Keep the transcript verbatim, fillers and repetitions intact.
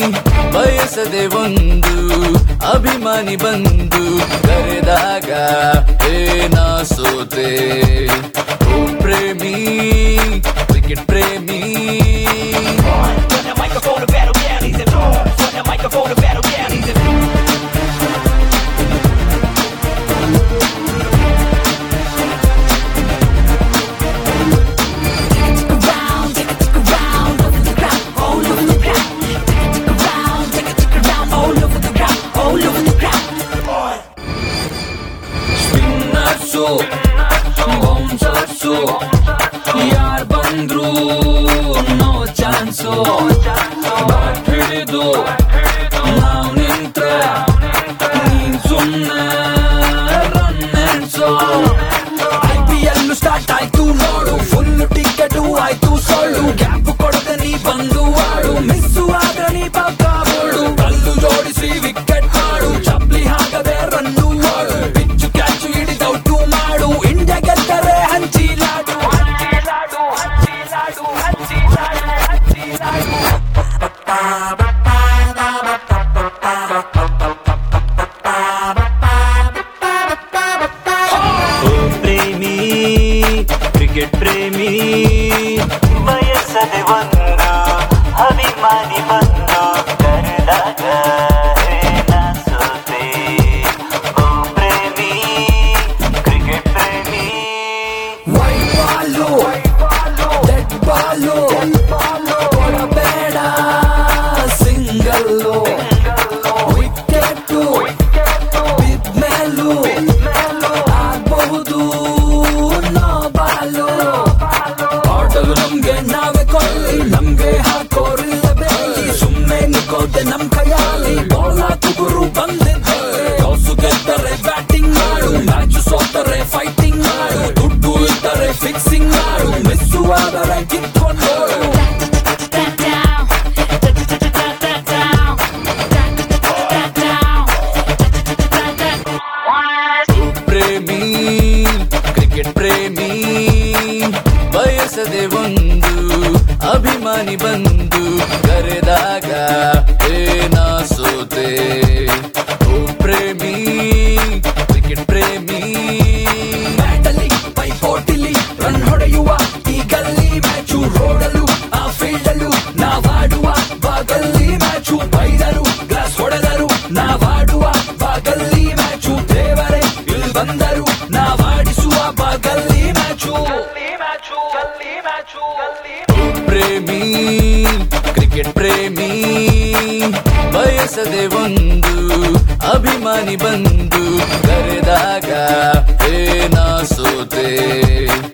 ಬಯಸದೆ ಒಂದು ಅಭಿಮಾನಿ ಬಂದು ಕರೆದಾಗ ಏನ ಸೋತೆ ಓ ಪ್ರೇಮಿ ಕ್ರಿಕೆಟ್ ಪ್ರೇಮಿ ಬೌನ್ಸರ್ಸು ಯಾರ್ ಬಂದ್ರು ನೋ ಚಾನ್ಸು ಬ್ಯಾಟ್ ಹಿಡಿದು ನಾವ್ ನಿಂತ್ರೆ ನೀನ್ ಸುಮ್ನೆ ರನ್ ಎನ್ಸೋ ಐ ಪಿ ಎಲ್ ಸ್ಟಾರ್ಟ್ ಆಯ್ತು ನೋಡು ಫುಲ್ ಟಿಕೆಟ್ ಆಯ್ತು ಸೊಳ್ಳು ಕ್ಯಾಪ್ ಕೊಡದೆ ನೀ ಬಂದು ಆಡು ಮಿಸ್ಸು ಆದ್ರೆ ನೀ ಪಕ್ಕ ಬೋಡು ಕಲ್ಲು ಜೋಡಿಸಿ ವಿಕೆಟ್ ಮಾಡು ಚಪ್ಲಿ ಹಾಕದೆ ರನ್ನು ಆಡು ಪಿಚ್ಚು ಕ್ಯಾಚು ಹಿಡಿದೌಟು ಮಾಡು ಇಂಡಿಯಾ ಗೆದ್ದರೆ ಹಂಚಿಲಾಡು ಹಂಚಿಲಾಡು ಹಂಚಿಲಾಡು ಹಂಚಿಲಾಡು ಹಂಚಿಲಾಡು ಪ್ರೇಮಿ ಕ್ರಿಕೆಟ್ ಪ್ರೇಮಿ ಬಯಸದೆ ಒಂದು ಅಭಿಮಾನಿ ಬಂದು ಕರೆದಾಗ ಏನ ಸೋತೆ ಓ ಪ್ರೇಮಿ ಕ್ರಿಕೆಟ್ ಪ್ರೇಮಿ ವೈಟ್ ಬಾಲು ಡೆಡ್ ಬಾಲು ಕೊಡಬೇಡ ಸಿಂಗಲ್ಲು ವಿಕೆಟ್ ಬಿದ್ಮೇಲೂ ಆಗಬಹುದು ನೋ ಬಾಲು ಆಟಲು ನಮ್ಗೆ ನಾವೇ ಕೊಲ್ಲಿ ನಮ್ಗೆ ಹಾಕೋರಿಲ್ಲ ಬೇಲಿ ಸುಮ್ನೆ ನಿಕೋದೆ ನಮ್ ಕೈಯಲ್ಲಿ ಬಾಲ್ ಹಾಕುಗುರು ಬಂದಿದ್ದೆ ಟಾಸು ಗೆದ್ದರೆ ಬ್ಯಾಟಿಂಗ್ ಮಾಡು ಮ್ಯಾಚ್ ಸೋತರೆ ಫೈಟಿಂಗ್ ಮಾಡು ದುಡ್ಡು ಇದ್ದರೆ ಫಿಕ್ಸಿಂಗ್ ಮಾಡು ಮಿಸ್ಸು ಆದರೆ ಕಿತ್ಕೊಂಡು ಪ್ರೇಮಿ ಕ್ರಿಕೆಟ್ ಪ್ರೇಮಿ ಬಯಸದೆ ಒಂದು ಅಭಿಮಾನಿ ಬಂದು ಕರೆದಾಗ ಏನ ಸೋತೆ ಓ ಪ್ರೇಮಿ ಕ್ರಿಕೆಟ್ ಪ್ರೇಮಿ ಬ್ಯಾಟಲಿ ಪೈಪೋಟಿಲಿ ರನ್ ಹೊಡೆಯುವ ಈ ಗಲ್ಲಿ ಮ್ಯಾಚು ರೋಡಲು ಆ ಫೀಲ್ಡಲು ನಾವಾಡುವ ಬಾಗಲ್ಲಿ ಮ್ಯಾಚು ಬೈದರು ಗ್ಲಾಸ್ ಹೊಡೆದರು ನಾವಾಡುವ ಬಾಗಲ್ಲಿ ಮ್ಯಾಚು ದೇವರೇ ಇಲ್ಲಿ ಬಂದರು ನಾವಾಡಿಸುವ ಬಾಗಲ್ಲಿ ಮ್ಯಾಚು ಪ್ರೇಮಿ ಕ್ರಿಕೆಟ್ ಪ್ರೇಮಿ ಬಯಸದೆ ಒಂದು ಅಭಿಮಾನಿ ಬಂದು ಕರೆದಾಗ ಏನ ಸೋತೆ